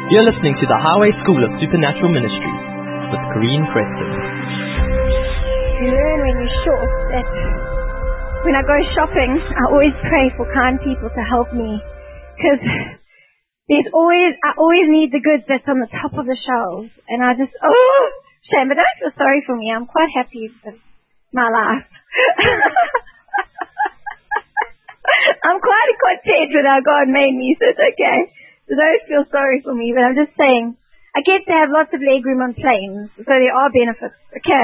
You're listening to the Highway School of Supernatural Ministries with Corrine Preston. You learn when you're short that when I go shopping, I always pray for kind people to help me, because I always need the goods that's on the top of the shelves, and I just, shame, but don't feel sorry for me. I'm quite happy with my life. I'm quite content with how God made me, so it's okay. So don't feel sorry for me, but I'm just saying, I get to have lots of legroom on planes, so there are benefits, okay?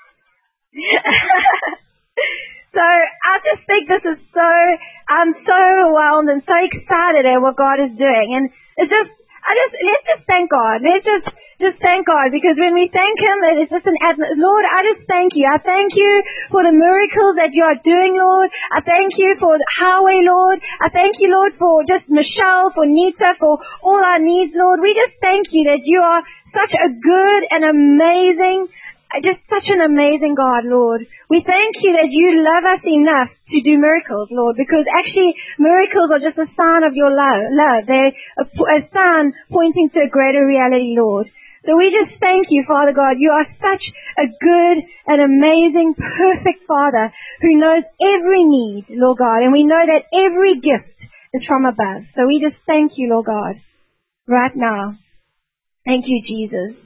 So I just think I'm so overwhelmed and so excited at what God is doing, and let's just thank God. Let's just thank God, because when we thank Him, it's just Lord, I just thank you. I thank you for the miracles that you are doing, Lord. I thank you for the highway, Lord. I thank you, Lord, for just Michelle, for Nita, for all our needs, Lord. We just thank you that you are such a good and amazing, just such an amazing God, Lord. We thank you that you love us enough to do miracles, Lord, because actually miracles are just a sign of your love. They're a sign pointing to a greater reality, Lord. So we just thank you, Father God. You are such a good and amazing, perfect Father who knows every need, Lord God, and we know that every gift is from above. So we just thank you, Lord God, right now. Thank you, Jesus.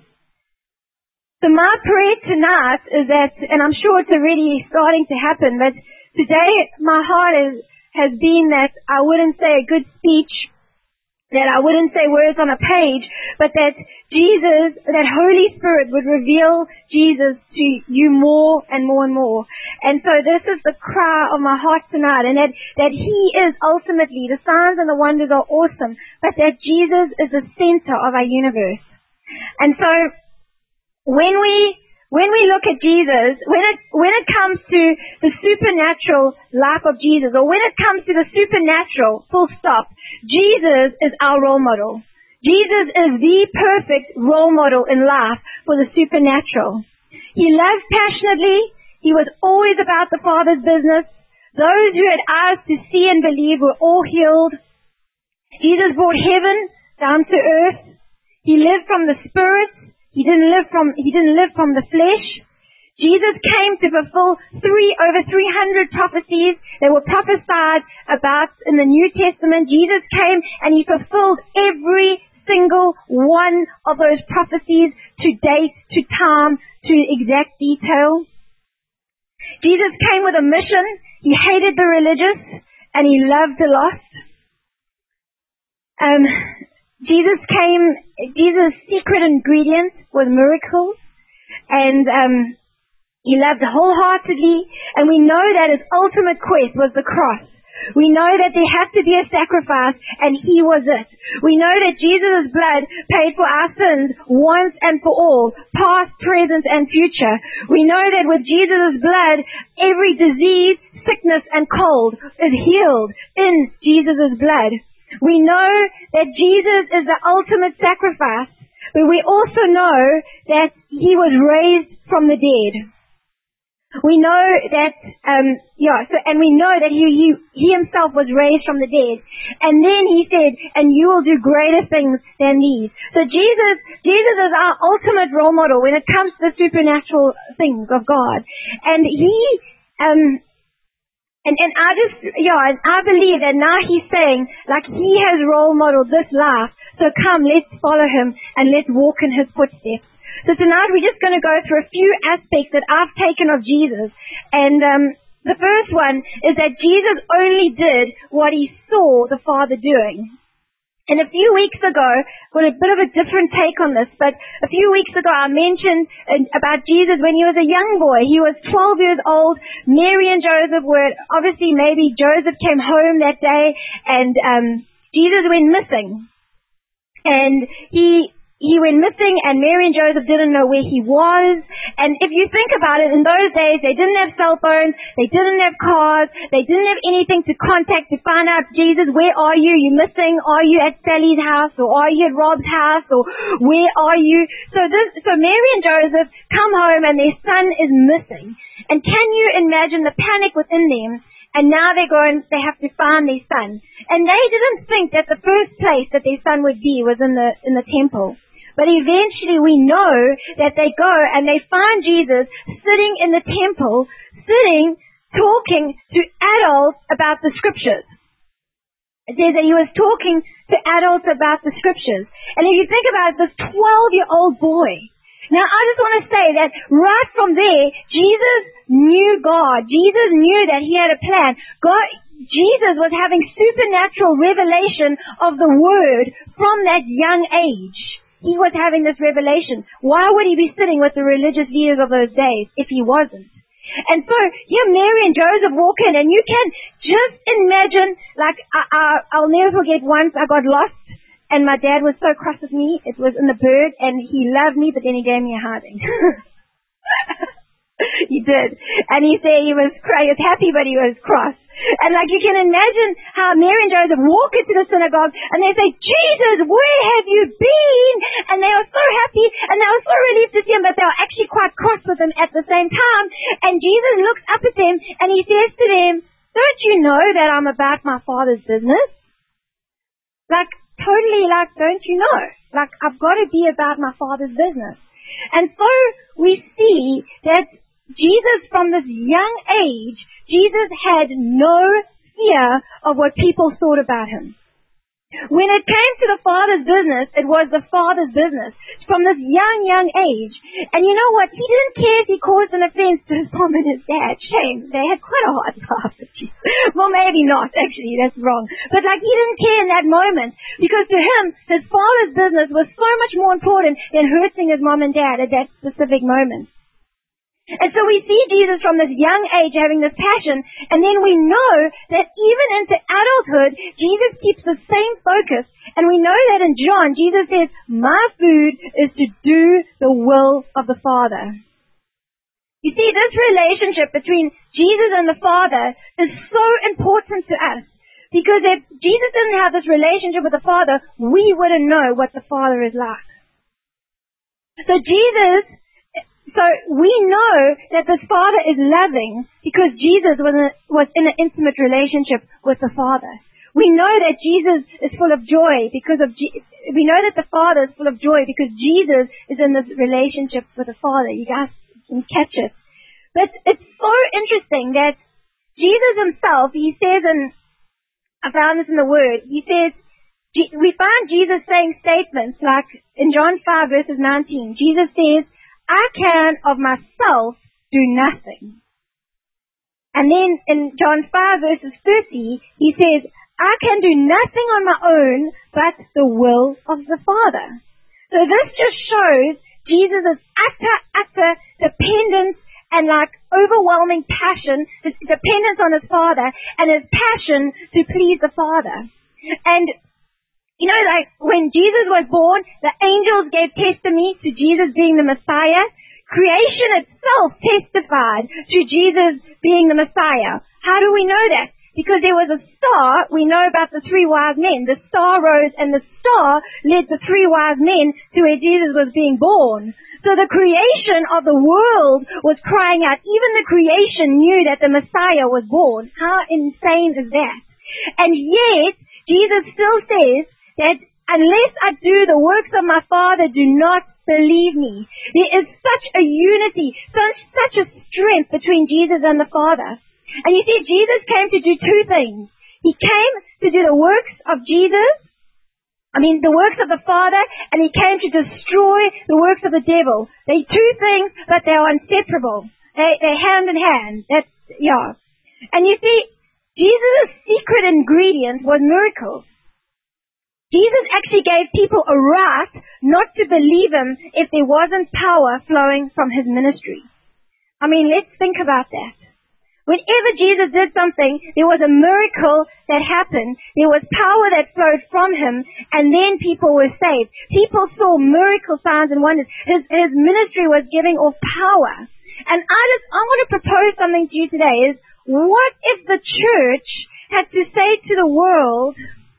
So my prayer tonight is that, and I'm sure it's already starting to happen, but today my heart has been that I wouldn't say a good speech, that I wouldn't say words on a page, but that Jesus, that Holy Spirit would reveal Jesus to you more and more and more. And so this is the cry of my heart tonight, and that He is ultimately, the signs and the wonders are awesome, but that Jesus is the center of our universe. And so when we look at Jesus, when it comes to the supernatural life of Jesus, or when it comes to the supernatural, full stop, Jesus is our role model. Jesus is the perfect role model in life for the supernatural. He loved passionately. He was always about the Father's business. Those who had eyes to see and believe were all healed. Jesus brought heaven down to earth. He lived from the Spirit. He didn't live from the flesh. Jesus came to fulfill over 300 prophecies that were prophesied about in the New Testament. Jesus came and He fulfilled every single one of those prophecies to date, to time, to exact detail. Jesus came with a mission. He hated the religious and He loved the lost. Jesus' secret ingredient was miracles, and He loved wholeheartedly, and we know that His ultimate quest was the cross. We know that there had to be a sacrifice, and He was it. We know that Jesus' blood paid for our sins once and for all, past, present, and future. We know that with Jesus' blood, every disease, sickness, and cold is healed in Jesus' blood. We know that Jesus is the ultimate sacrifice, but we also know that He was raised from the dead. We know that, and we know that He Himself was raised from the dead. And then He said, and you will do greater things than these. So Jesus is our ultimate role model when it comes to the supernatural things of God. And And I believe that now He's saying, like He has role modeled this life, so come, let's follow Him and let's walk in His footsteps. So tonight we're just going to go through a few aspects that I've taken of Jesus. And the first one is that Jesus only did what He saw the Father doing. And a few weeks ago, got a bit of a different take on this, but a few weeks ago I mentioned about Jesus when He was a young boy. He was 12 years old. Mary and Joseph were, obviously maybe Joseph came home that day and Jesus went missing. And he went missing, and Mary and Joseph didn't know where He was. And if you think about it, in those days, they didn't have cell phones, they didn't have cars, they didn't have anything to contact to find out, Jesus, where are you? You missing? Are you at Sally's house? Or are you at Rob's house? Or where are you? So Mary and Joseph come home, and their son is missing. And can you imagine the panic within them And now they have to find their son. And they didn't think that the first place that their son would be was in the temple. But eventually we know that they go and they find Jesus sitting in the temple, talking to adults about the scriptures. It says that he was talking to adults about the scriptures. And if you think about it, this 12-year-old boy. Now, I just want to say that right from there, Jesus knew God. Jesus knew that he had a plan. Jesus was having supernatural revelation of the Word from that young age. He was having this revelation. Why would he be sitting with the religious leaders of those days if he wasn't? And so, here Mary and Joseph walk in, and you can just imagine, like, I'll never forget once I got lost, and my dad was so cross with me. It was in the bird, and he loved me, but then he gave me a hiding. He did. And he said he was happy, but he was cross. And like you can imagine how Mary and Joseph walk into the synagogue and they say, Jesus, where have you been? And they are so happy and they are so relieved to see him, but they are actually quite cross with him at the same time. And Jesus looks up at them and he says to them, don't you know that I'm about my Father's business? Like, totally like, don't you know? Like, I've got to be about my Father's business. And so we see that Jesus, from this young age, Jesus had no fear of what people thought about him. When it came to the Father's business, it was the Father's business from this young age. And you know what? He didn't care if he caused an offense to his mom and his dad. Shame. They had quite a hard time. Well, maybe not, actually. That's wrong. But like, he didn't care in that moment because to him, his Father's business was so much more important than hurting his mom and dad at that specific moment. And so we see Jesus from this young age having this passion, and then we know that even into adulthood, Jesus keeps the same focus. And we know that in John, Jesus says, my food is to do the will of the Father. You see, this relationship between Jesus and the Father is so important to us. Because if Jesus didn't have this relationship with the Father, we wouldn't know what the Father is like. So we know that this Father is loving because Jesus was in an intimate relationship with the Father. We know that Jesus is full of joy we know that the Father is full of joy because Jesus is in this relationship with the Father. You guys can catch it. But it's so interesting that Jesus himself, he says, and I found this in the Word, he says, we find Jesus saying statements like in John 5 verses 19, Jesus says, I can of myself do nothing. And then in John 5 verses 30, he says, I can do nothing on my own but the will of the Father. So this just shows Jesus' utter dependence and like overwhelming passion, his dependence on his Father and his passion to please the Father. And you know, like when Jesus was born, the angels gave testimony to Jesus being the Messiah. Creation itself testified to Jesus being the Messiah. How do we know that? Because there was a star. We know about the 3 wise men. The star rose and the star led the 3 wise men to where Jesus was being born. So the creation of the world was crying out. Even the creation knew that the Messiah was born. How insane is that? And yet, Jesus still says that unless I do the works of my Father, do not believe me. There is such a unity, such a strength between Jesus and the Father. And you see, Jesus came to do 2 things. He came to do the works of the works of the Father, and he came to destroy the works of the devil. They're 2 things, but they are inseparable. They're hand in hand. And you see, Jesus' secret ingredient was miracles. Jesus actually gave people a right not to believe him if there wasn't power flowing from his ministry. I mean, let's think about that. Whenever Jesus did something, there was a miracle that happened. There was power that flowed from him, and then people were saved. People saw miracle signs and wonders. His ministry was giving off power. And I want to propose something to you today is, what if the church had to say to the world,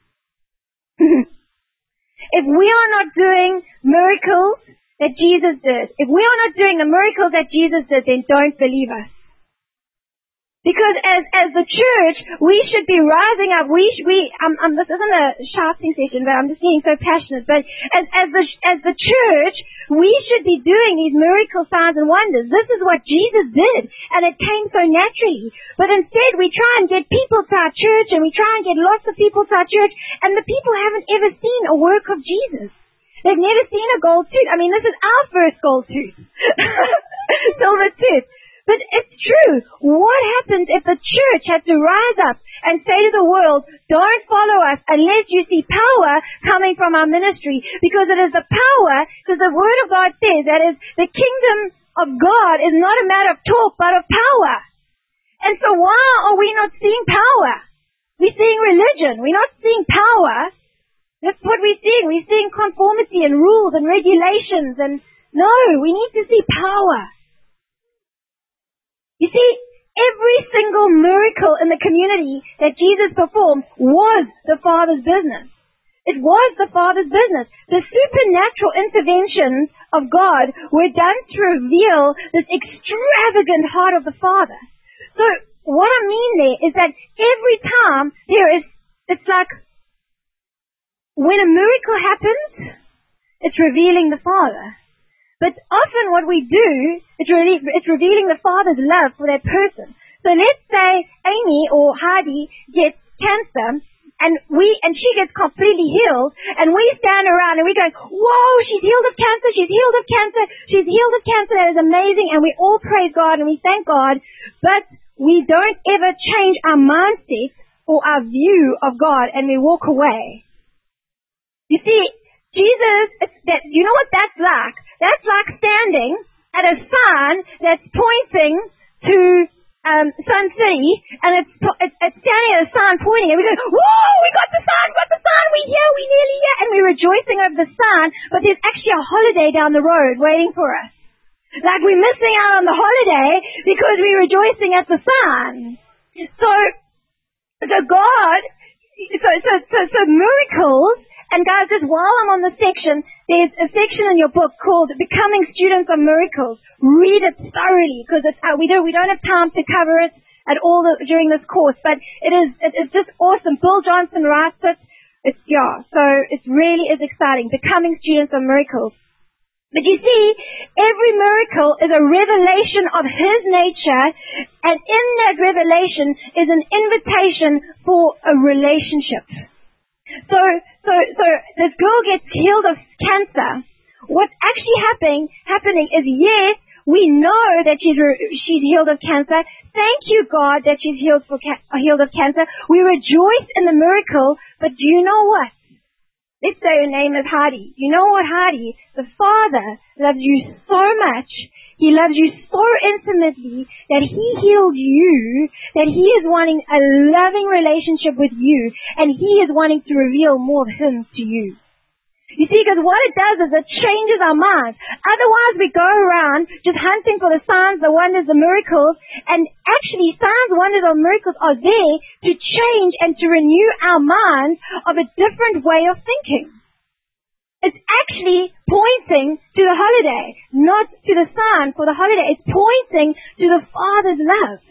if we are not doing miracles that Jesus did, if we are not doing the miracles that Jesus did, then don't believe us. Because as the church, we should be rising up. This isn't a shouting session, but I'm just getting so passionate. But as the church, we should be doing these miracle signs and wonders. This is what Jesus did, and it came so naturally. But instead, we try and get people to our church, and we try and get lots of people to our church, and the people haven't ever seen a work of Jesus. They've never seen a gold tooth. I mean, this is our first gold tooth. Silver tooth. But it's true. What happens if the church had to rise up and say to the world, don't follow us unless you see power coming from our ministry? Because it is the power, because the Word of God says that is the kingdom of God is not a matter of talk, but of power. And so why are we not seeing power? We're seeing religion. We're not seeing power. That's what we're seeing. We're seeing conformity and rules and regulations. And no, we need to see power. You see, every single miracle in the community that Jesus performed was the Father's business. It was the Father's business. The supernatural interventions of God were done to reveal this extravagant heart of the Father. So what I mean there is that every time it's like when a miracle happens, it's revealing the Father. But often what we do, it's revealing the Father's love for that person. So let's say Amy or Heidi gets cancer, and she gets completely healed, and we stand around and we're going, whoa, she's healed of cancer, she's healed of cancer, she's healed of cancer, that is amazing, and we all praise God and we thank God, but we don't ever change our mindset or our view of God, and we walk away. You see, Jesus, you know what that's like? That's like standing at a sign that's pointing to Sun City, and it's standing at a sign pointing, and we go, whoa, we got the sign, we're here, we're nearly here, and we're rejoicing over the sign, but there's actually a holiday down the road waiting for us. Like we're missing out on the holiday because we're rejoicing at the sign. So miracles. And guys, just while I'm on the section, there's a section in your book called Becoming Students of Miracles. Read it thoroughly, because we don't have time to cover it at all during this course, but it's just awesome. Bill Johnson writes it. So it really is exciting. Becoming Students of Miracles. But you see, every miracle is a revelation of His nature, and in that revelation is an invitation for a relationship. So this girl gets healed of cancer. What's actually happening is, yes, we know that she's healed of cancer. Thank you, God, that she's healed of cancer. We rejoice in the miracle, but do you know what? Let's say her name is Heidi. You know what, Heidi? The Father loves you so much. He loves you so intimately that He healed you, that He is wanting a loving relationship with you, and He is wanting to reveal more of Him to you. You see, because what it does is it changes our minds. Otherwise, we go around just hunting for the signs, the wonders, the miracles, and actually signs, wonders, or miracles are there to change and to renew our minds of a different way of thinking. It's actually pointing to the holiday, not to the sign for the holiday. It's pointing to the Father's love.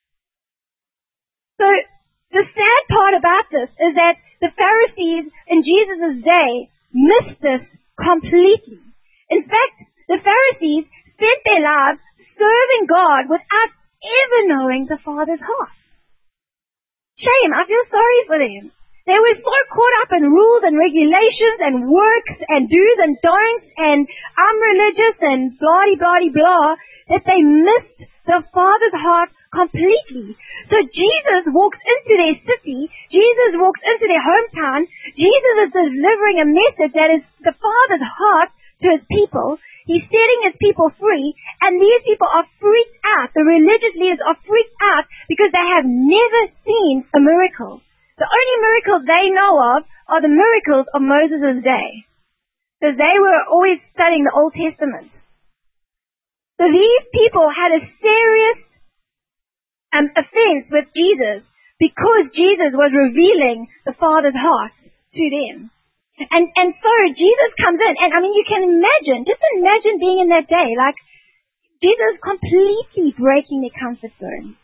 So the sad part about this is that the Pharisees in Jesus' day missed this completely. In fact, the Pharisees spent their lives serving God without ever knowing the Father's heart. Shame, I feel sorry for them. They were so caught up in rules and regulations and works and do's and don'ts and I'm religious and blah-de-blah-de-blah that they missed the Father's heart completely. So Jesus walks into their city, Jesus walks into their hometown, Jesus is delivering a message that is the Father's heart to His people. He's setting His people free, and these people are freaked out. The religious leaders are freaked out because they have never seen a miracle. The only miracles they know of are the miracles of Moses' day, because they were always studying the Old Testament. So these people had a serious offense with Jesus because Jesus was revealing the Father's heart to them. And so Jesus comes in, and I mean, you can imagine, just imagine being in that day, like Jesus completely breaking their comfort zone.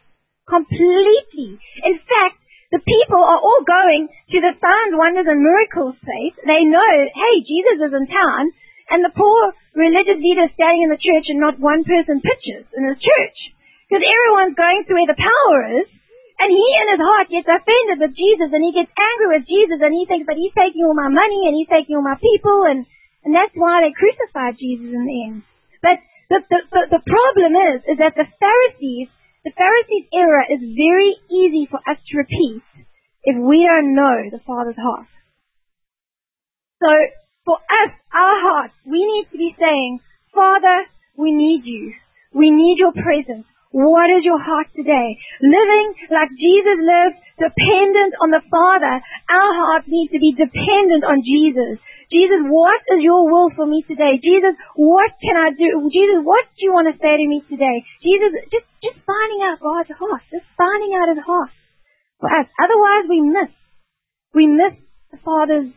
completely. In fact, the people are all going to the signs, wonders, and miracles place. They know, hey, Jesus is in town, and the poor religious leaders standing in the church and not one person pitches in the church. Because everyone's going to where the power is, and he in his heart gets offended with Jesus, and he gets angry with Jesus, and he thinks, but he's taking all my money, and he's taking all my people, and that's why they crucified Jesus in the end. But the problem is that the Pharisees' error is very easy for us to repeat if we don't know the Father's heart. So, for us, our hearts, we need to be saying, Father, we need you. We need your presence. What is your heart today? Living like Jesus lived, dependent on the Father. Our hearts need to be dependent on Jesus. Jesus, what is your will for me today? Jesus, what can I do? Jesus, what do you want to say to me today? Jesus, just finding out God's heart. Just finding out His heart for us. Otherwise, we miss the Father's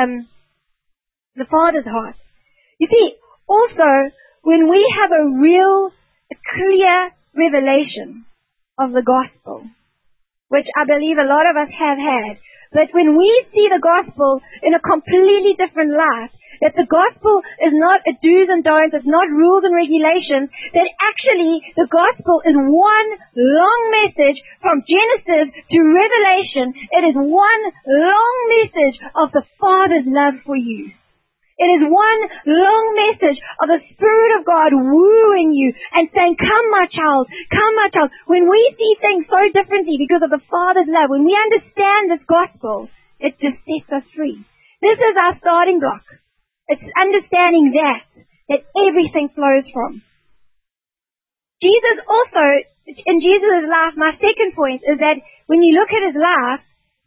heart. You see, also, when we have a clear revelation of the gospel, which I believe a lot of us have had, but when we see the gospel in a completely different light, that the gospel is not a do's and don'ts, it's not rules and regulations, that actually the gospel is one long message from Genesis to Revelation. It is one long message of the Father's love for you. It is one long message of the Spirit of God wooing you and saying, come my child, come my child. When we see things so differently because of the Father's love, when we understand this gospel, it just sets us free. This is our starting block. It's understanding that everything flows from. Jesus also, in Jesus' life, my second point is that when you look at His life,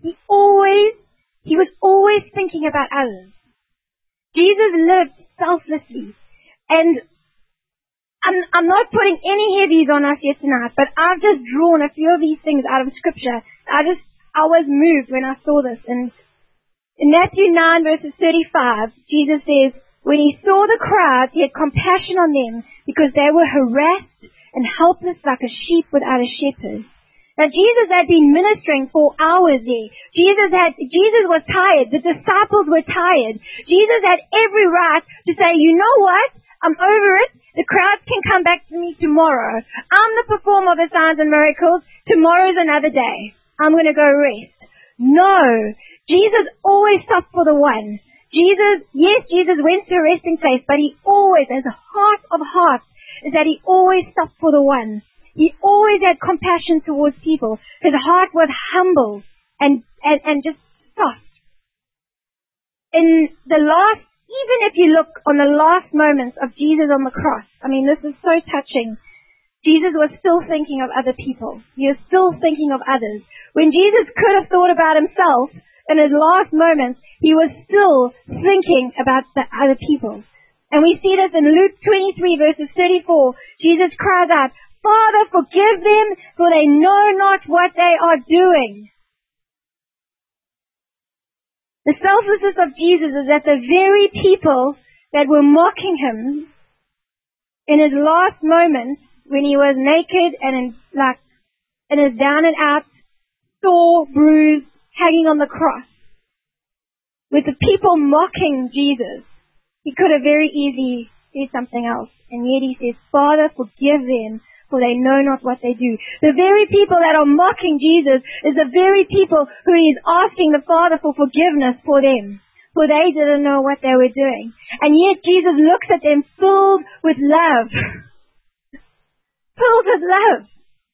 he was always thinking about others. Jesus lived selflessly. And I'm not putting any heavies on us here tonight, but I've just drawn a few of these things out of Scripture. I was moved when I saw this. And in Matthew 9 verses 35, Jesus says, when He saw the crowds, He had compassion on them because they were harassed and helpless like a sheep without a shepherd. Now Jesus had been ministering for hours there. Jesus was tired. The disciples were tired. Jesus had every right to say, you know what? I'm over it. The crowds can come back to me tomorrow. I'm the performer of the signs and miracles. Tomorrow's another day. I'm going to go rest. No. Jesus always stopped for the one. Jesus went to a resting place, but He always, as a heart of hearts, is that He always stopped for the one. He always had compassion towards people. His heart was humble and just soft. In the last, even if you look on the last moments of Jesus on the cross, I mean, this is so touching. Jesus was still thinking of other people. He was still thinking of others. When Jesus could have thought about Himself in His last moments, He was still thinking about the other people. And we see this in Luke 23 verses 34. Jesus cries out, Father, forgive them, for they know not what they are doing. The selflessness of Jesus is that the very people that were mocking Him in His last moments, when He was naked and in His down and out, sore, bruised, hanging on the cross, with the people mocking Jesus, He could have very easily said something else. And yet He says, Father, forgive them, for they know not what they do. The very people that are mocking Jesus is the very people who He is asking the Father for forgiveness for them, for they didn't know what they were doing. And yet Jesus looks at them filled with love. Filled with love.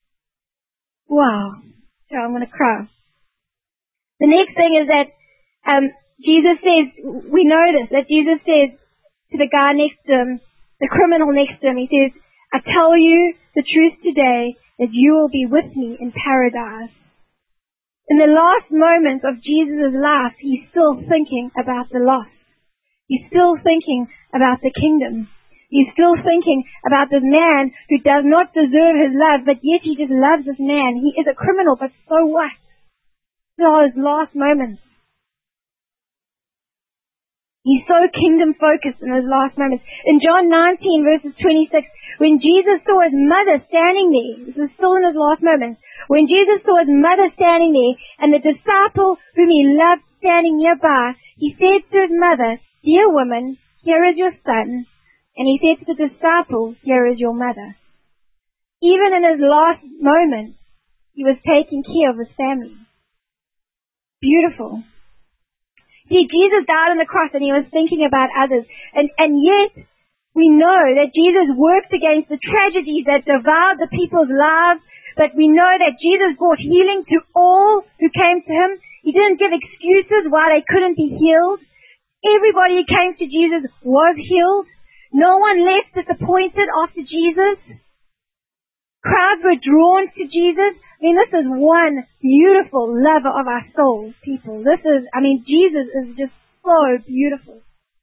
Wow. So I'm going to cry. The next thing is that Jesus says, we know this, that Jesus says to the guy next to Him, the criminal next to Him, He says, I tell you the truth today that you will be with me in paradise. In the last moments of Jesus' life, He's still thinking about the lost. He's still thinking about the kingdom. He's still thinking about this man who does not deserve His love, but yet He just loves this man. He is a criminal, but so what? These are His last moments. He's so kingdom focused in his last moments. In John 19 verses 26, when Jesus saw his mother standing there, this is still in his last moments, when Jesus saw his mother standing there and the disciple whom he loved standing nearby, he said to his mother, "Dear woman, here is your son." And he said to the disciple, "Here is your mother." Even in his last moments, he was taking care of his family. Beautiful. See, Jesus died on the cross and he was thinking about others. And yet, we know that Jesus worked against the tragedies that devoured the people's lives, but we know that Jesus brought healing to all who came to him. He didn't give excuses why they couldn't be healed. Everybody who came to Jesus was healed. No one left disappointed after Jesus. Crowds were drawn to Jesus. I mean, this is one beautiful lover of our souls, people. Jesus is just so beautiful.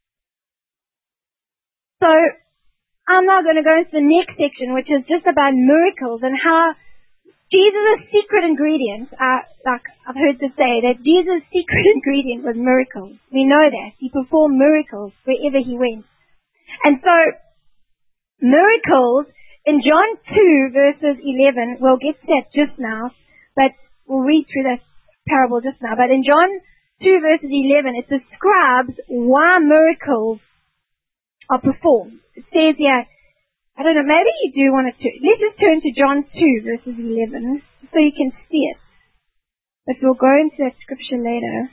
So, I'm now going to go into the next section, which is just about miracles and how Jesus' secret ingredient, I've heard to say that Jesus' secret ingredient was miracles. We know that. He performed miracles wherever he went. And so, miracles, in John 2 verses 11, we'll get to that just now, but we'll read through that parable just now. But in John 2 verses 11, it describes why miracles are performed. It says here, I don't know, maybe you do want to, let's just turn to John 2 verses 11, so you can see it. But we'll go into that scripture later.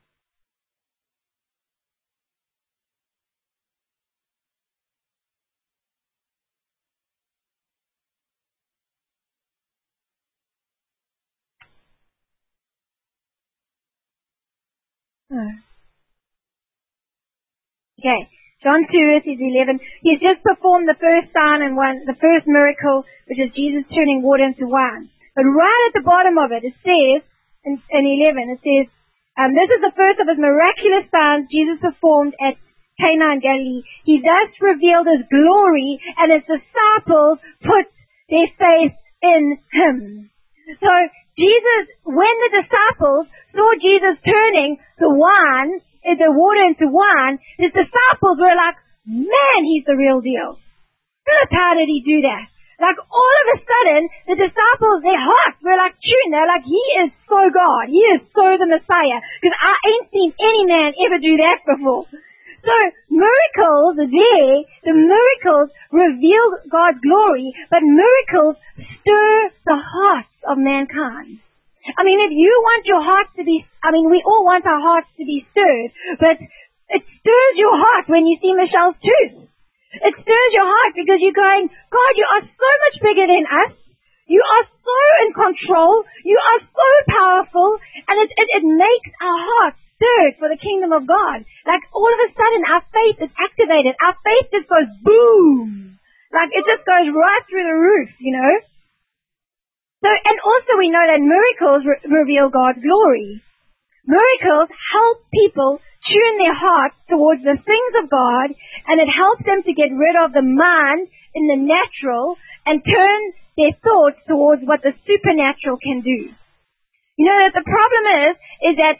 Okay, John 2 verses 11. He's just performed the first sign and the first miracle, which is Jesus turning water into wine. But right at the bottom of it, it says, in 11, it says, this is the first of his miraculous signs Jesus performed at Cana in Galilee. He thus revealed his glory, and his disciples put their faith in him. So, Jesus, when the disciples saw Jesus turning the water into wine, his disciples were like, man, he's the real deal. How did he do that? Like all of a sudden, the disciples, their hearts were like tuned. They're like, he is so God. He is so the Messiah. Because I ain't seen any man ever do that before. So, miracles are there. The miracles reveal God's glory, but miracles stir the hearts of mankind. I mean, if you want your heart to be, we all want our hearts to be stirred, but it stirs your heart when you see Michelle's tooth. It stirs your heart because you're going, God, you are so much bigger than us. You are so in control. You are so powerful. And it makes our hearts stirred for the kingdom of God. Like all of a sudden our faith is activated. Our faith just goes boom. Like it just goes right through the roof, you know. So, and also we know that miracles reveal God's glory. Miracles help people tune their hearts towards the things of God, and it helps them to get rid of the mind in the natural and turn their thoughts towards what the supernatural can do. You know that the problem is that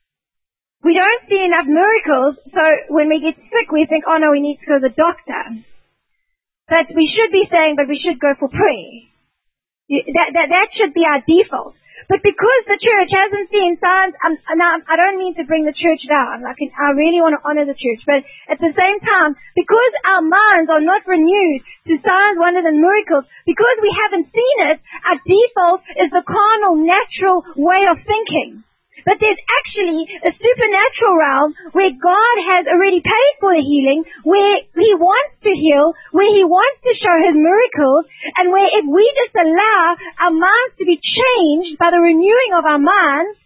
we don't see enough miracles, so when we get sick we think, oh no, we need to go to the doctor. But we should be saying, but we should go for prayer. That should be our default. But because the church hasn't seen signs, now I don't mean to bring the church down. I really want to honor the church. But at the same time, because our minds are not renewed to signs, wonders, and miracles, because we haven't seen it, our default is the carnal, natural way of thinking. But there's actually a supernatural realm where God has already paid for the healing, where He wants to heal, where He wants to show His miracles, and where if we just allow our minds to be changed by the renewing of our minds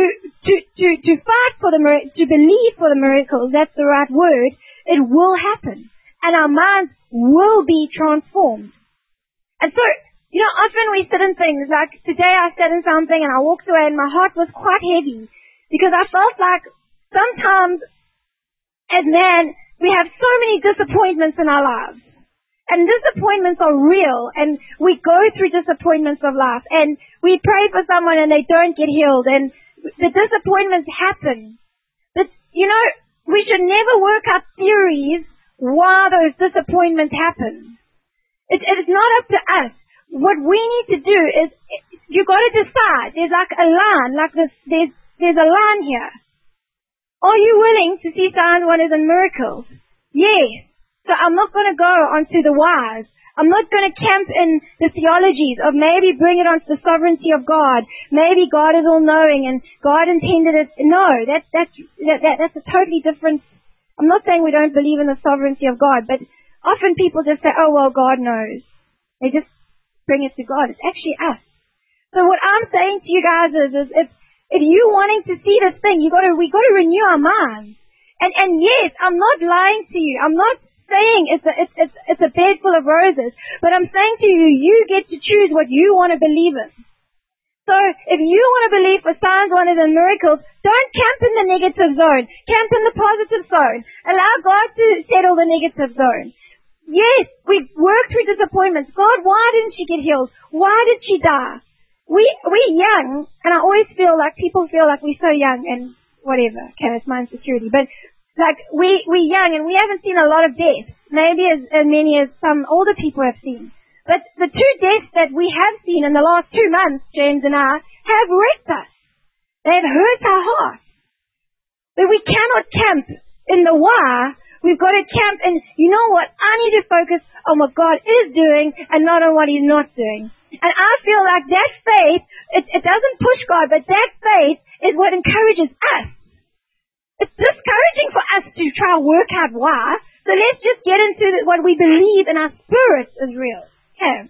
to fight for to believe for the miracles, that's the right word, it will happen. And our minds will be transformed. And so, you know, often we sit in things, like today I sat in something and I walked away and my heart was quite heavy because I felt like sometimes as man we have so many disappointments in our lives. And disappointments are real, and we go through disappointments of life, and we pray for someone and they don't get healed, and the disappointments happen. But, you know, we should never work out theories why those disappointments happen. It's not up to us. What we need to do is, you got to decide. There's like a line, like this, there's a line here. Are you willing to see signs, wonders, and miracles? Yes. So I'm not going to go onto the whys. I'm not going to camp in the theologies of maybe bring it onto the sovereignty of God. Maybe God is all-knowing and God intended it. No, that's a totally different. I'm not saying we don't believe in the sovereignty of God, but often people just say, oh, well, God knows. They just bring it to God. It's actually us. So what I'm saying to you guys is if you're wanting to see this thing, we got to renew our minds. And yes, I'm not lying to you. I'm not saying it's a bed full of roses, but I'm saying to you, you get to choose what you want to believe in. So if you want to believe for signs, wonders, and miracles, don't camp in the negative zone. Camp in the positive zone. Allow God to settle the negative zone. Yes, we've worked through disappointments. God, why didn't she get healed? Why did she die? We're young, and I always feel like people feel like we're so young and whatever. Okay, that's my insecurity. But like we're young and we haven't seen a lot of deaths. Maybe as many as some older people have seen. But the two deaths that we have seen in the last 2 months, James and I, have wrecked us. They've hurt our hearts. But we cannot camp in the why. We've got to camp and you know what? I need to focus on what God is doing and not on what He's not doing. And I feel like that faith, it doesn't push God, but that faith is what encourages us. It's discouraging for us to try to work out why. So let's just get into what we believe in our spirit is real. Okay.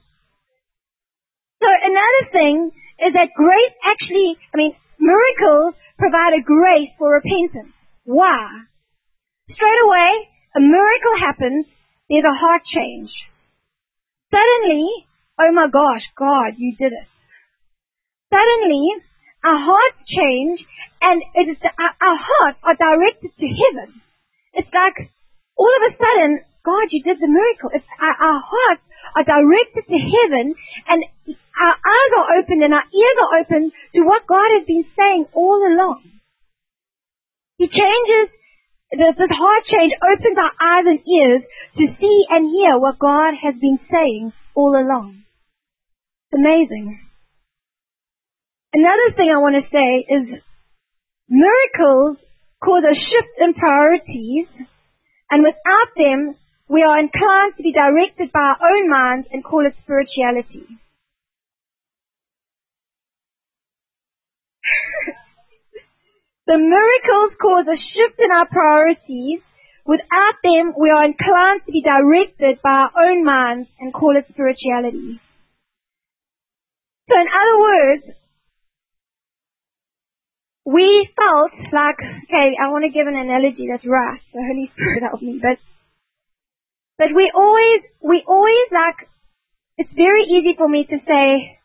So another thing is that grace miracles provide a grace for repentance. Why? Straight away, a miracle happens, there's a heart change. Suddenly, oh my gosh, God, you did it. Suddenly, our hearts change and our hearts are directed to heaven. It's like, all of a sudden, God, you did the miracle. Our hearts are directed to heaven and our eyes are opened and our ears are open to what God has been saying all along. He changes, this heart change opens our eyes and ears to see and hear what God has been saying all along. It's amazing. Another thing I want to say is miracles cause a shift in priorities, and without them, we are inclined to be directed by our own minds and call it spirituality. The miracles cause a shift in our priorities. Without them, we are inclined to be directed by our own minds and call it spirituality. So in other words, we felt like, okay, I want to give an analogy that's right, so Holy Spirit help me, but we always like, it's very easy for me to say,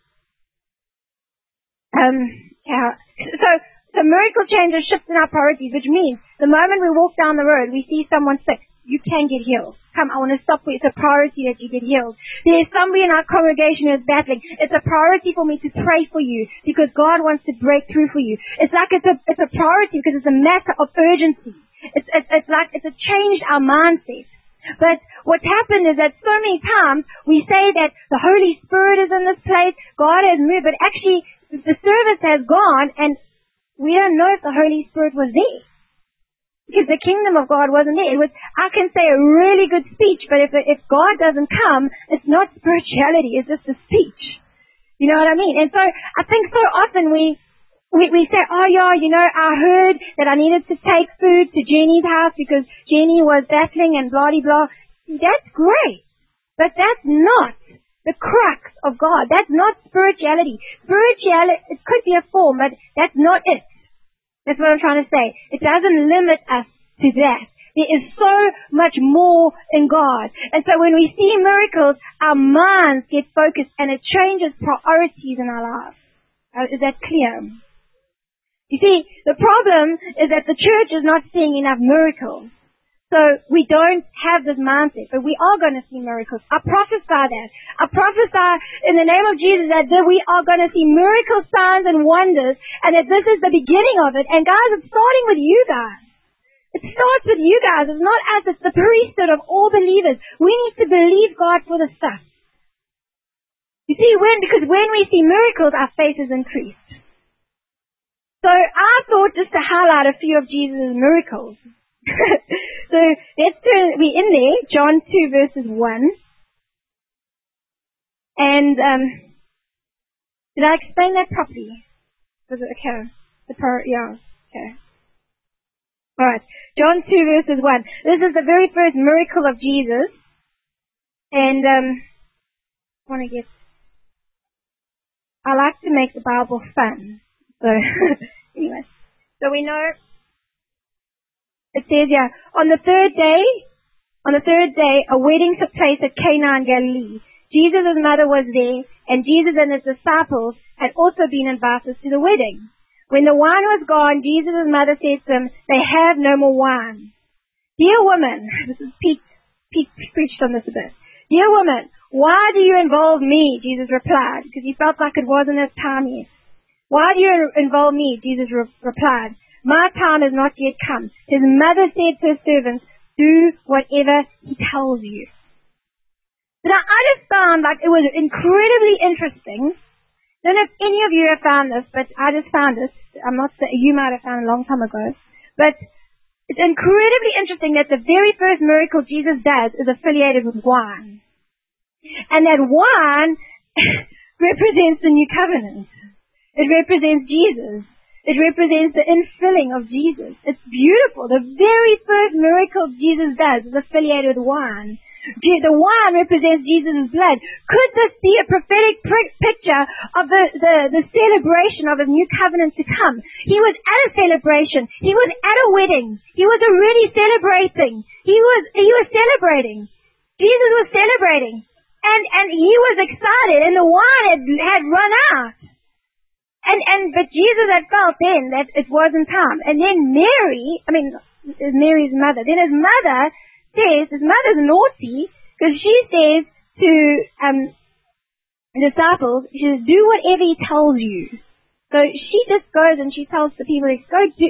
so miracle changes shifts in our priorities, which means the moment we walk down the road, we see someone sick, you can get healed. Come, I want to stop for you. It's a priority that you get healed. There's somebody in our congregation who is battling. It's a priority for me to pray for you because God wants to break through for you. It's like it's a priority because it's a matter of urgency. It's like it's changed our mindset. But what's happened is that so many times we say that the Holy Spirit is in this place, God has moved, but actually the service has gone and we don't know if the Holy Spirit was there. Because the kingdom of God wasn't there. I can say a really good speech, but if God doesn't come, it's not spirituality, it's just a speech. You know what I mean? And so I think so often we say, oh yeah, I heard that I needed to take food to Jenny's house because Jenny was battling and blah, blah. That's great. But that's not the crux of God. That's not spirituality. Spirituality, it could be a form, but that's not it. That's what I'm trying to say. It doesn't limit us to that. There is so much more in God. And so when we see miracles, our minds get focused and it changes priorities in our lives. Is that clear? You see, the problem is that the church is not seeing enough miracles. So we don't have this mindset, but we are going to see miracles. I prophesy that. I prophesy in the name of Jesus that we are going to see miracle signs and wonders, and that this is the beginning of it. And guys, it's starting with you guys. It starts with you guys. It's not us. It's the priesthood of all believers. We need to believe God for the stuff. You see, because when we see miracles, our faith is increased. So I thought just to highlight a few of Jesus' miracles. So let's we're in there, John 2 verses 1. And did I explain that properly? Was it okay? Yeah, okay. Alright, John 2 verses 1. This is the very first miracle of Jesus. And I like to make the Bible fun. So, anyway. So we know, it says here, on the third day, a wedding took place at Cana in Galilee. Jesus' mother was there, and Jesus and his disciples had also been invited to the wedding. When the wine was gone, Jesus' mother said to him, they have no more wine. Dear woman, this is Pete preached on this a bit. Dear woman, why do you involve me? Jesus replied, because he felt like it wasn't his time yet. Why do you involve me? Jesus replied, my time has not yet come. His mother said to his servants, do whatever he tells you. Now, I just found like it was incredibly interesting. I don't know if any of you have found this, but I just found this. I'm not saying you might have found it a long time ago. But it's incredibly interesting that the very first miracle Jesus does is affiliated with wine. And that wine represents the new covenant. It represents Jesus. It represents the infilling of Jesus. It's beautiful. The very first miracle Jesus does is affiliated with wine. The wine represents Jesus' blood. Could this be a prophetic picture of the celebration of a new covenant to come? He was at a celebration. He was at a wedding. He was already celebrating. He was celebrating. Jesus was celebrating. And he was excited, and the wine had run out. But Jesus had felt then that it wasn't time. And then Mary's mother, then his mother says, his mother's naughty, because she says to the disciples, she says, do whatever he tells you. So she just goes and she tells the people, go do.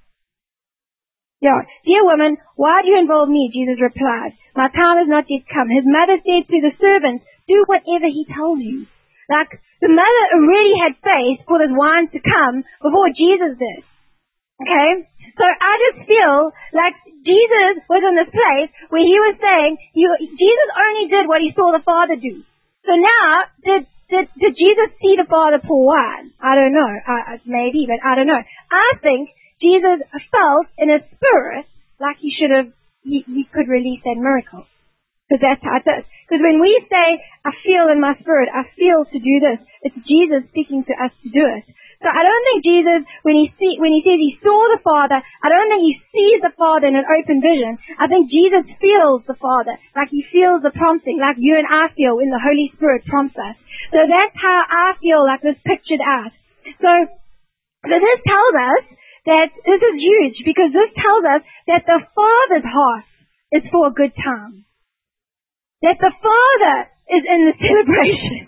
Yeah, dear woman, why do you involve me? Jesus replied, my time has not yet come. His mother said to the servants, do whatever he tells you. Like, the mother already had faith for this wine to come before Jesus did. Okay? So I just feel like Jesus was in this place where he was saying, Jesus only did what he saw the Father do. So now, did Jesus see the Father pour wine? I don't know. Maybe, but I don't know. I think Jesus felt in his spirit like he could release that miracle. Because that's how it is. Because when we say, I feel in my spirit, I feel to do this, it's Jesus speaking to us to do it. So I don't think Jesus, when he says he saw the Father, I don't think he sees the Father in an open vision. I think Jesus feels the Father, like he feels the prompting, like you and I feel when the Holy Spirit prompts us. So that's how I feel like this pictured out. So this tells us that this is huge, because this tells us that the Father's heart is for a good time. That the Father is in the celebration.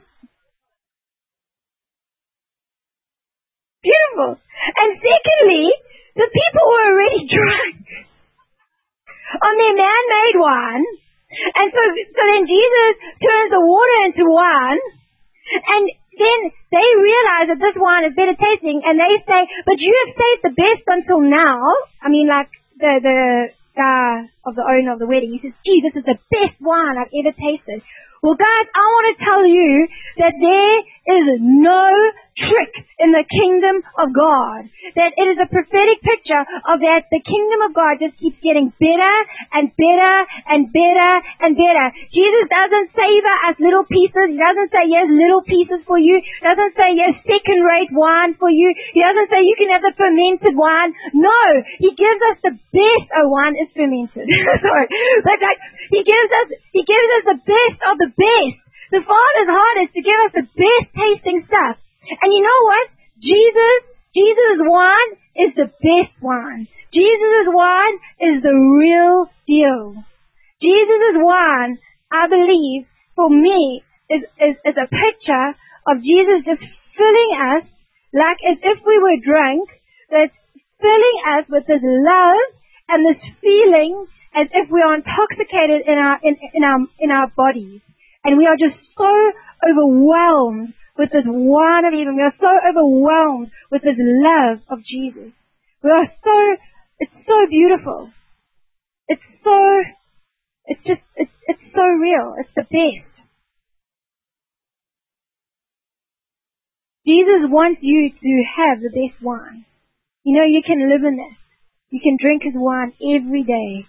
Beautiful. And secondly, the people were already drunk on their man-made wine. And so then Jesus turns the water into wine, and then they realize that this wine is better tasting, and they say, but you have saved the best until now. I mean, like the guy of the owner of the wedding, he says, gee, this is the best wine I've ever tasted. Well, guys, I want to tell you that there is no trick in the kingdom of God. That it is a prophetic picture of that the kingdom of God just keeps getting better and better and better and better. Jesus doesn't savor us little pieces. He doesn't say, yes, little pieces for you. He doesn't say, yes, second-rate wine for you. He doesn't say, you can have the fermented wine. No, he gives us the best. Oh, wine is fermented. Sorry. But he gives us the best of the best. The Father's heart is to give us the best tasting stuff. And you know what? Jesus' wine is the best wine. Jesus' wine is the real deal. Jesus' wine, I believe, for me, is a picture of Jesus just filling us like as if we were drunk, that's filling us with His love and this feeling as if we are intoxicated in our bodies. And we are just so overwhelmed with this wine of heaven. We are so overwhelmed with this love of Jesus. It's so beautiful. It's so real. It's the best. Jesus wants you to have the best wine. You know, you can live in that. You can drink his wine every day.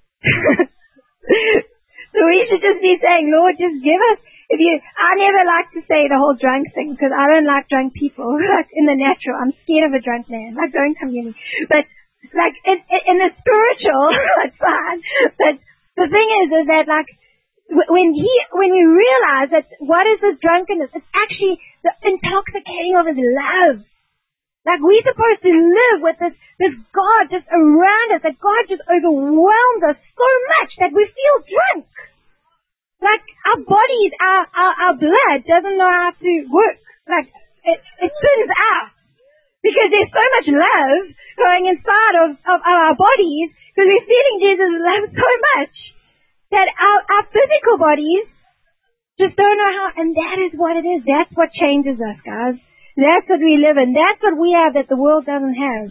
So we should just be saying, Lord, just give us. I never like to say the whole drunk thing because I don't like drunk people. Like in the natural, I'm scared of a drunk man. Like, don't come near me. But like in the spiritual, it's fine. But the thing is that like when we realize that what is this drunkenness? It's actually the intoxicating of his love. Like we're supposed to live with this God just around us, that God just overwhelms us so much that we feel drunk. Like our bodies, our blood doesn't know how to work. Like it spins out. Because there's so much love going inside of our bodies, because we're feeling Jesus' love so much, that our physical bodies just don't know how, and that is what it is. That's what changes us, guys. That's what we live in. That's what we have that the world doesn't have.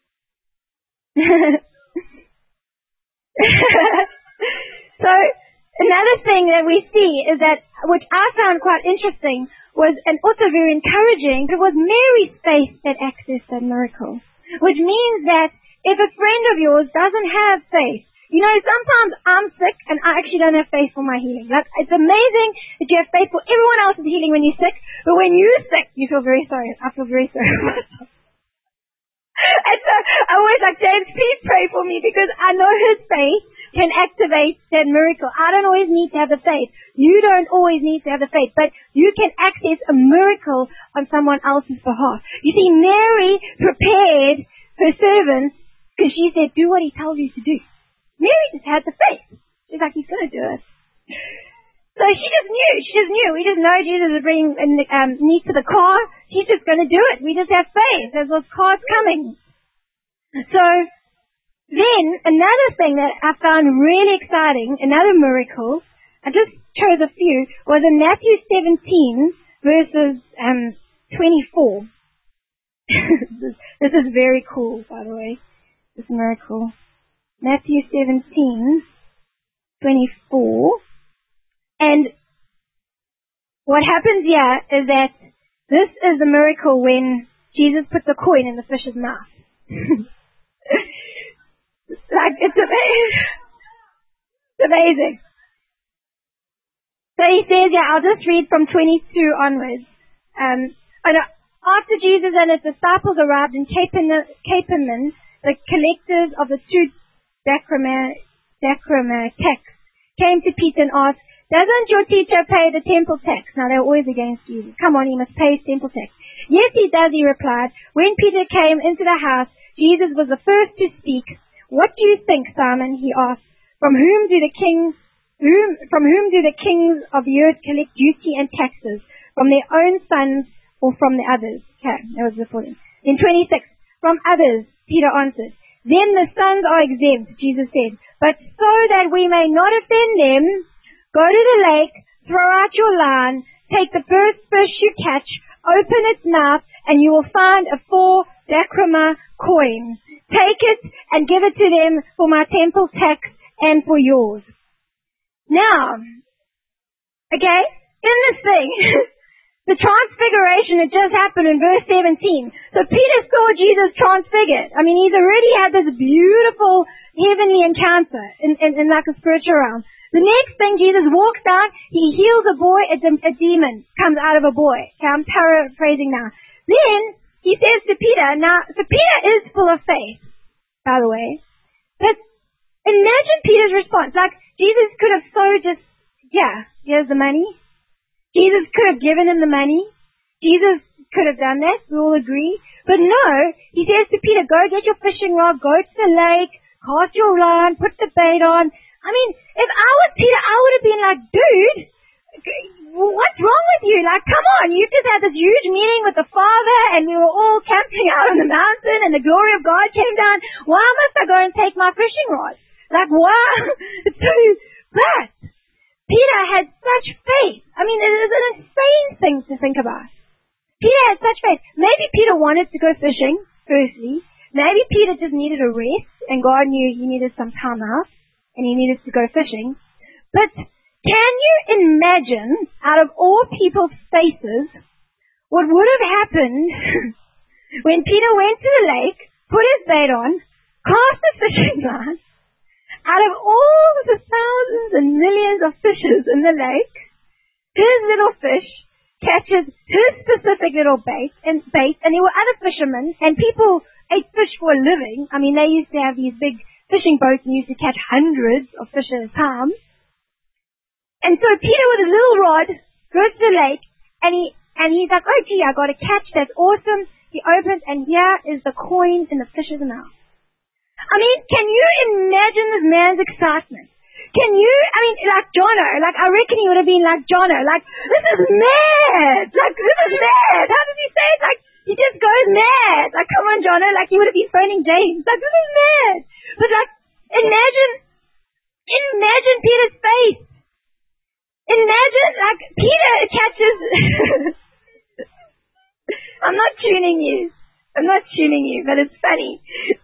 So, another thing that we see is that, which I found quite interesting, was, and also very encouraging, it was Mary's faith that accessed that miracle. Which means that if a friend of yours doesn't have faith, you know, sometimes I'm sick and I actually don't have faith for my healing. Like, it's amazing that you have faith for everyone else's healing when you're sick, but when you're sick, you feel very sorry. I feel very sorry for myself. And so I always like, James, please pray for me because I know his faith can activate that miracle. I don't always need to have the faith. You don't always need to have the faith, but you can access a miracle on someone else's behalf. You see, Mary prepared her servants because she said, do what he tells you to do. Mary just had the faith. She's like, he's going to do it. So she just knew. We just know Jesus is bringing meat to the car. He's just going to do it. We just have faith. There's those cars coming. So then another thing that I found really exciting, another miracle, I just chose a few, was in Matthew 17 verses 24. This is very cool, by the way, this miracle. Matthew 17, 24. And what happens here is that this is the miracle when Jesus put the coin in the fish's mouth. Like, it's amazing. It's amazing. So he says, yeah, I'll just read from 22 onwards. After Jesus and his disciples arrived in Capernaum, the collectors of the two drachma tax came to Peter and asked, doesn't your teacher pay the temple tax? Now, they're always against Jesus. Come on, he must pay his temple tax. Yes, he does, he replied. When Peter came into the house, Jesus was the first to speak. What do you think, Simon? He asked. From whom do the kings of the earth collect duty and taxes? From their own sons or from the others? Okay, that was before them. In 26, from others, Peter answered. Then the sons are exempt, Jesus said. But so that we may not offend them, go to the lake, throw out your line, take the first fish you catch, open its mouth, and you will find a 4 drachma coin. Take it and give it to them for my temple tax and for yours. Now, okay, in this thing, the transfiguration had just happened in verse 17. So Peter saw Jesus transfigured. I mean, he's already had this beautiful heavenly encounter in like a spiritual realm. The next thing, Jesus walks out, he heals a boy, a demon comes out of a boy. Okay, I'm paraphrasing now. Then, he says to Peter, so Peter is full of faith, by the way. But imagine Peter's response. Like, Jesus could have here's the money. Jesus could have given him the money. Jesus could have done that, we all agree. But no, he says to Peter, go get your fishing rod, go to the lake, cast your line, put the bait on. I mean, if I was Peter, I would have been like, dude, what's wrong with you? Like, come on, you just had this huge meeting with the Father and we were all camping out on the mountain and the glory of God came down. Why must I go and take my fishing rod? Like, why? But Peter had such faith. I mean, it is an insane thing to think about. Peter had such faith. Maybe Peter wanted to go fishing, firstly. Maybe Peter just needed a rest and God knew he needed some time out and he needed to go fishing. But can you imagine, out of all people's faces, what would have happened when Peter went to the lake, put his bait on, cast a fishing line, out of all the thousands and millions of fishes in the lake, his little fish catches his specific little bait, and there were other fishermen, and people ate fish for a living. I mean, they used to have these big fishing boats and used to catch hundreds of fish at a time. And so Peter with his little rod goes to the lake, and he's like, oh gee, I got a catch, that's awesome. He opens, and here is the coin in the fish's mouth. I mean, can you imagine this man's excitement? Can you, I mean, like Jono, like I reckon he would have been like Jono, like, this is mad! Like, this is mad! How does he say it? Like, he just goes mad! Like, come on, Jono, like he would have been phoning James. Like, this is mad! But like, imagine Peter's face. Imagine, like, Peter catches... I'm not tuning you, but it's funny.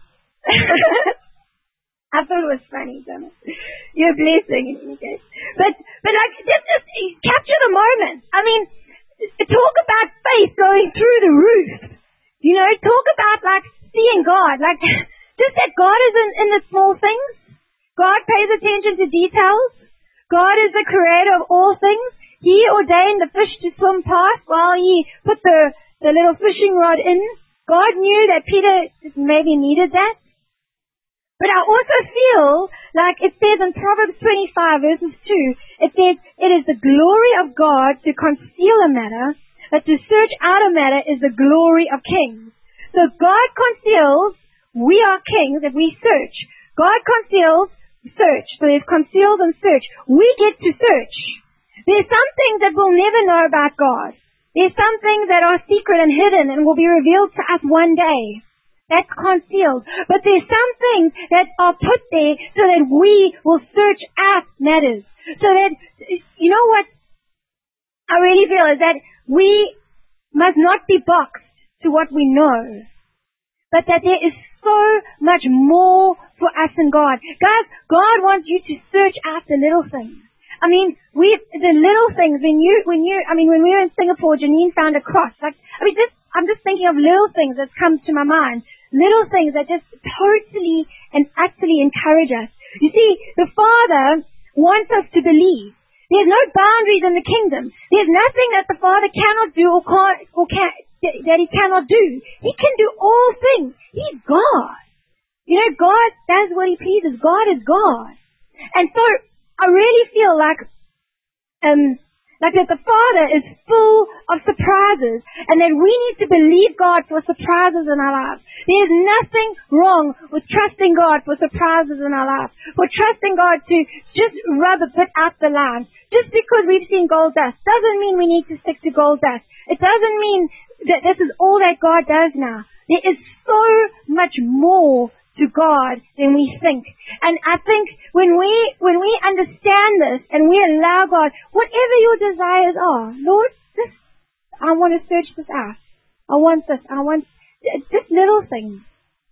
I thought it was funny, Thomas. You're a blessing in any case. But like, just capture the moment. I mean, talk about faith going through the roof. You know, talk about like seeing God. Like, just that God is in the small things. God pays attention to details. God is the creator of all things. He ordained the fish to swim past while he put the little fishing rod in. God knew that Peter maybe needed that. But I also feel like it says in Proverbs 25 verses 2, it says, it is the glory of God to conceal a matter, but to search out a matter is the glory of kings. So God conceals, we are kings if we search. God conceals, search. So there's concealed and search. We get to search. There's some things that we'll never know about God. There's some things that are secret and hidden and will be revealed to us one day. That's concealed. But there's some things that are put there so that we will search out matters. So that, you know what I really feel is that we must not be boxed to what we know. But that there is so much more for us in God. Guys, God wants you to search out the little things. I mean, the little things, when we were in Singapore, Janine found a cross. I'm just thinking of little things that come to my mind. Little things that just totally and utterly encourage us. You see, the Father wants us to believe. There's no boundaries in the kingdom. There's nothing that the Father cannot do that He cannot do. He can do all things. He's God. You know, God does what He pleases. God is God. And so, I really feel like that the Father is full of surprises and that we need to believe God for surprises in our lives. There's nothing wrong with trusting God for surprises in our lives, for trusting God to just rub a bit out the line. Just because we've seen gold dust doesn't mean we need to stick to gold dust. It doesn't mean that this is all that God does now. There is so much more to God than we think. And I think when we understand this and we allow God, whatever your desires are, Lord, I want to search this out. I want this. I want just little things.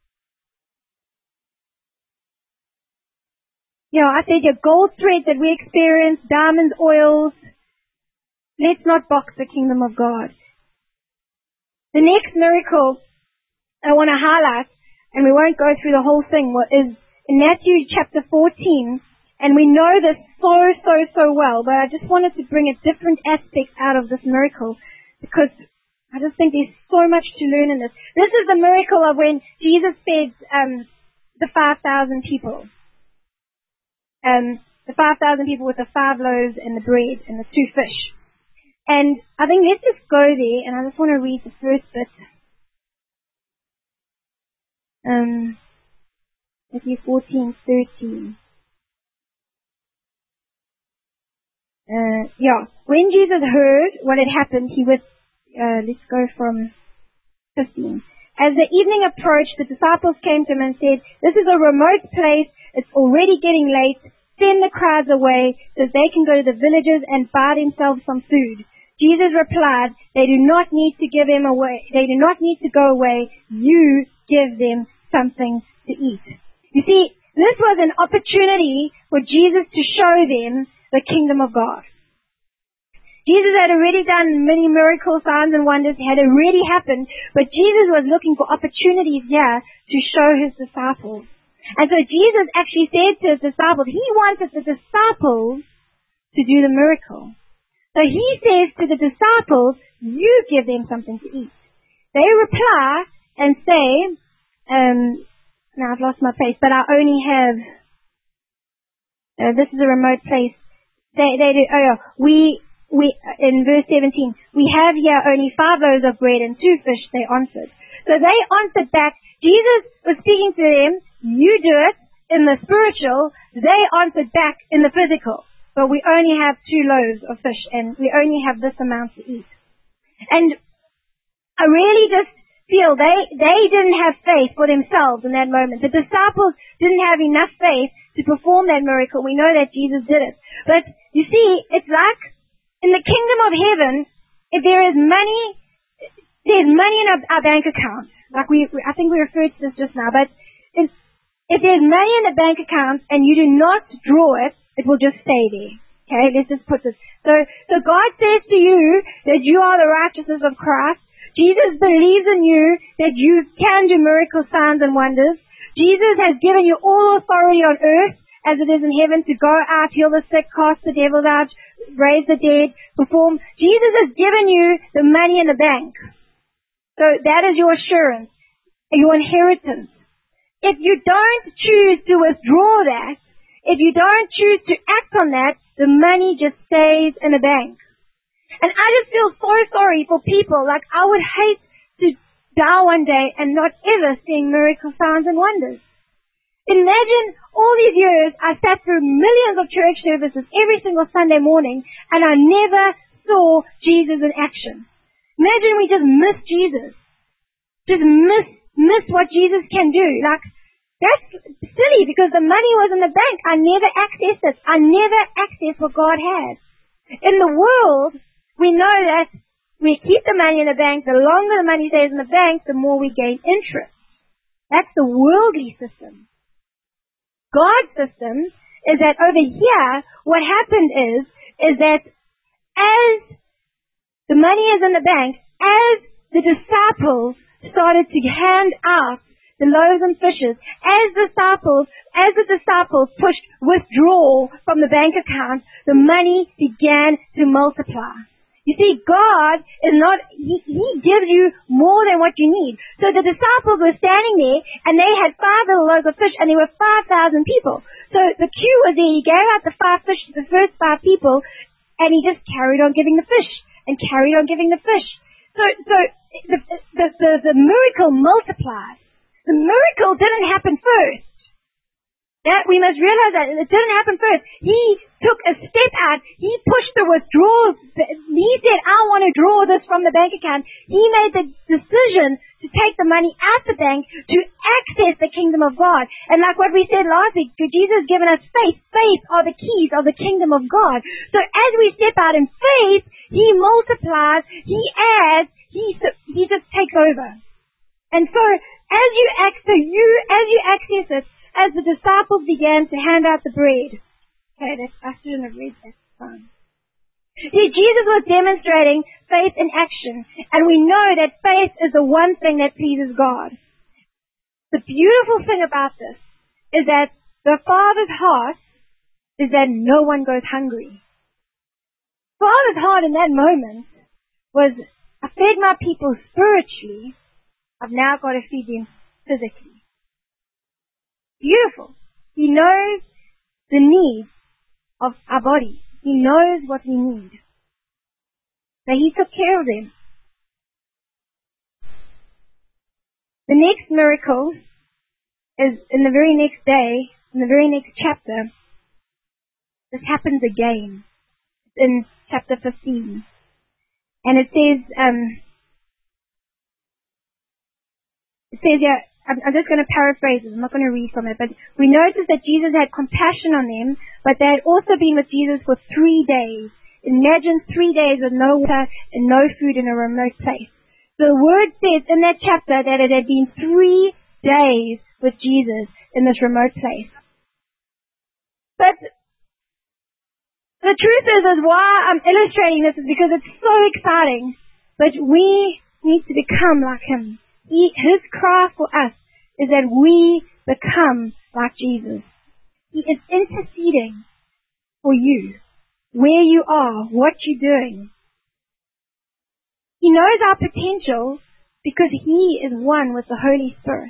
You know, I said your gold thread that we experience, diamonds, oils. Let's not box the kingdom of God. The next miracle I want to highlight, and we won't go through the whole thing, is in Matthew chapter 14. And we know this so well, but I just wanted to bring a different aspect out of this miracle because I just think there's so much to learn in this. This is the miracle of when Jesus fed the 5,000 people. The 5,000 people with the 5 loaves and the bread and the 2 fish. And I think let's just go there, and I just want to read the first bit. Matthew 14:13. When Jesus heard what had happened, he was, let's go from 15. As the evening approached, the disciples came to him and said, "This is a remote place. It's already getting late. Send the crowds away so they can go to the villages and buy themselves some food." Jesus replied, "They do not need to give them away. They do not need to go away. You give them something to eat." You see, this was an opportunity for Jesus to show them the kingdom of God. Jesus had already done many miracles, signs and wonders, had already happened, but Jesus was looking for opportunities here to show his disciples. And so Jesus actually said to his disciples, he wanted the disciples to do the miracle. So he says to the disciples, "You give them something to eat." They reply and say, now I've lost my place, but I only have, this is a remote place. They do, in verse 17, "We have here only 5 loaves of bread and 2 fish," they answered. So they answered back. Jesus was speaking to them, you do it in the spiritual. They answered back in the physical. But we only have 2 loaves of fish and we only have this amount to eat. And I really just feel they didn't have faith for themselves in that moment. The disciples didn't have enough faith to perform that miracle. We know that Jesus did it. But you see, it's like in the kingdom of heaven, if there is money, there's money in our bank account. Like I think we referred to this just now, but if there's money in the bank account and you do not draw it, it will just stay there. Okay, let's just put this. So God says to you that you are the righteousness of Christ. Jesus believes in you that you can do miracle signs and wonders. Jesus has given you all authority on earth as it is in heaven to go out, heal the sick, cast the devils out, raise the dead, perform. Jesus has given you the money in the bank. So that is your assurance, your inheritance. If you don't choose to withdraw that, if you don't choose to act on that, the money just stays in the bank. And I just feel so sorry for people. Like, I would hate to die one day and not ever seeing miracle signs and wonders. Imagine all these years I sat through millions of church services every single Sunday morning and I never saw Jesus in action. Imagine we just miss Jesus. Just miss what Jesus can do. Like, that's silly because the money was in the bank. I never accessed it. I never accessed what God had. In the world, we know that we keep the money in the bank. The longer the money stays in the bank, the more we gain interest. That's the worldly system. God's system is that over here, what happened is that as the money is in the bank, as the disciples started to hand out the loaves and fishes, as the disciples pushed withdrawal from the bank account, the money began to multiply. You see, God is not, He gives you more than what you need. So the disciples were standing there and they had 5 little loaves of fish and there were 5,000 people. So the queue was there. He gave out the 5 fish to the first 5 people and he just carried on giving the fish and carried on giving the fish. So the miracle multiplied. The miracle didn't happen first. That we must realize that it didn't happen first. He took a step out. He pushed the withdrawals. He said, "I want to draw this from the bank account." He made the decision to take the money out the bank to access the kingdom of God. And like what we said last week, Jesus has given us faith. Faith are the keys of the kingdom of God. So as we step out in faith, He multiplies, He adds, He just takes over. And so as you access it, as the disciples began to hand out the bread. Okay, I shouldn't have read that. Fine. See, Jesus was demonstrating faith in action, and we know that faith is the one thing that pleases God. The beautiful thing about this is that the Father's heart is that no one goes hungry. Father's heart in that moment was, I fed my people spiritually, I've now got to feed them physically. Beautiful. He knows the needs of our body. He knows what we need. So He took care of them. The next miracle is in the very next day, in the very next chapter. This happens again. in chapter 15. And it says here, I'm just going to paraphrase it, I'm not going to read from it, but we notice that Jesus had compassion on them, but they had also been with Jesus for 3 days. Imagine 3 days with no water and no food in a remote place. The word says in that chapter that it had been 3 days with Jesus in this remote place. But the truth is why I'm illustrating this is because it's so exciting. But we need to become like Him. His cry for us is that we become like Jesus. He is interceding for you, where you are, what you're doing. He knows our potential because He is one with the Holy Spirit.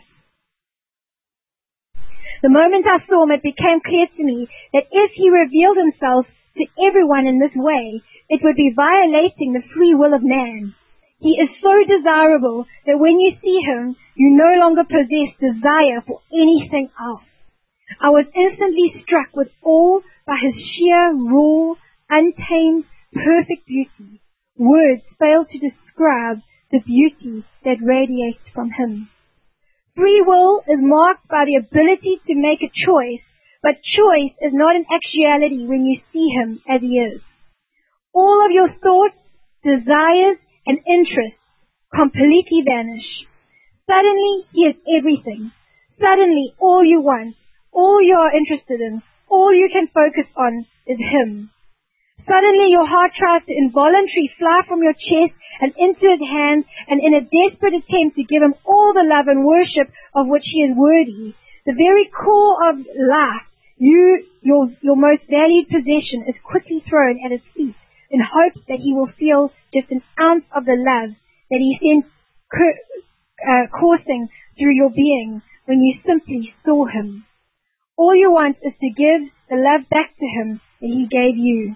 The moment I saw Him, it became clear to me that if He revealed Himself to everyone in this way, it would be violating the free will of man. He is so desirable that when you see Him, you no longer possess desire for anything else. I was instantly struck with awe by His sheer, raw, untamed, perfect beauty. Words fail to describe the beauty that radiates from Him. Free will is marked by the ability to make a choice, but choice is not an actuality when you see Him as He is. All of your thoughts, desires, and interests completely vanish. Suddenly, He is everything. Suddenly, all you want, all you are interested in, all you can focus on is Him. Suddenly, your heart tries to involuntarily fly from your chest and into His hands, and in a desperate attempt to give Him all the love and worship of which He is worthy, the very core of life, your most valued possession, is quickly thrown at His feet in hopes that He will feel just an ounce of the love that He sends coursing through your being when you simply saw Him. All you want is to give the love back to Him that He gave you.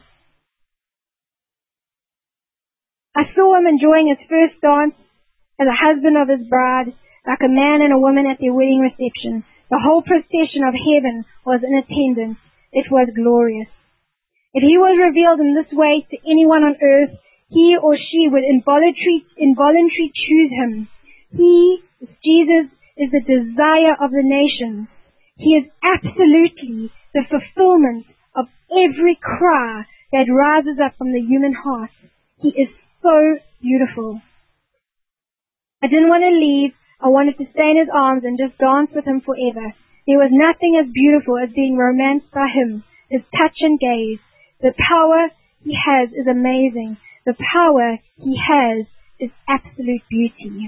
I saw Him enjoying His first dance as a husband of His bride, like a man and a woman at their wedding reception. The whole procession of heaven was in attendance. It was glorious. If He was revealed in this way to anyone on earth, he or she would involuntarily choose Him. He, Jesus, is the desire of the nations. He is absolutely the fulfillment of every cry that rises up from the human heart. He is so beautiful. I didn't want to leave. I wanted to stay in His arms and just dance with Him forever. There was nothing as beautiful as being romanced by Him, His touch and gaze. The power He has is amazing. The power He has is absolute beauty.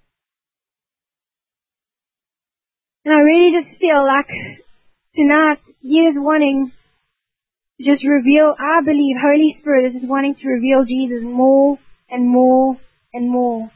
And I really just feel like tonight He is wanting to just reveal, I believe Holy Spirit is just wanting to reveal Jesus more and more and more.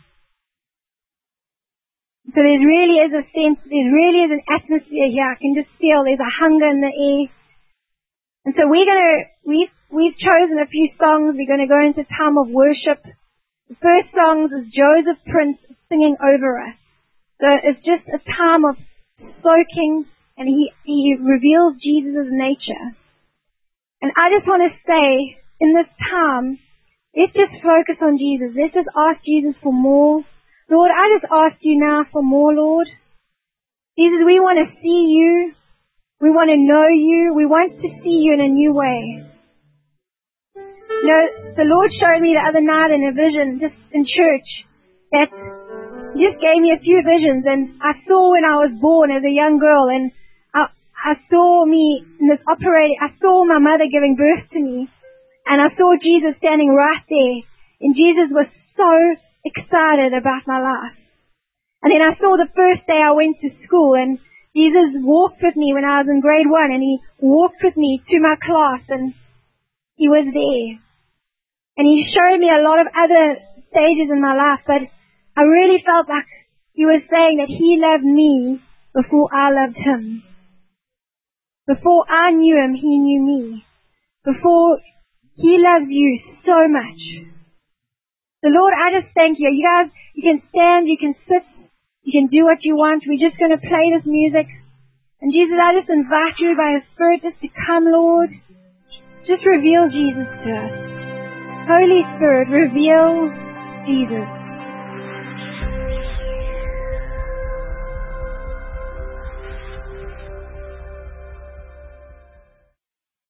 So there really is a sense, there really is an atmosphere here. I can just feel there's a hunger in the air. And so we've chosen a few songs. We're going to go into time of worship. The first song is Joseph Prince singing over us. So it's just a time of soaking, and he reveals Jesus' nature. And I just want to say, in this time, let's just focus on Jesus. Let's just ask Jesus for more. Lord, I just ask You now for more, Lord. Jesus, we want to see You. We want to know You. We want to see You in a new way. You know, the Lord showed me the other night in a vision, just in church, that He just gave me a few visions. And I saw when I was born as a young girl, and I saw me in this I saw my mother giving birth to me, and I saw Jesus standing right there, and Jesus was so excited about my life. And then I saw the first day I went to school, and Jesus walked with me when I was in grade 1, and He walked with me to my class, and He was there. And He showed me a lot of other stages in my life, but I really felt like He was saying that He loved me before I loved Him. Before I knew Him, He knew me. Before He loves you so much. So Lord, I just thank You. You guys, you can stand, you can sit, you can do what you want. We're just going to play this music. And Jesus, I just invite You by His Spirit just to come, Lord. Just reveal Jesus to us. Holy Spirit, reveal Jesus.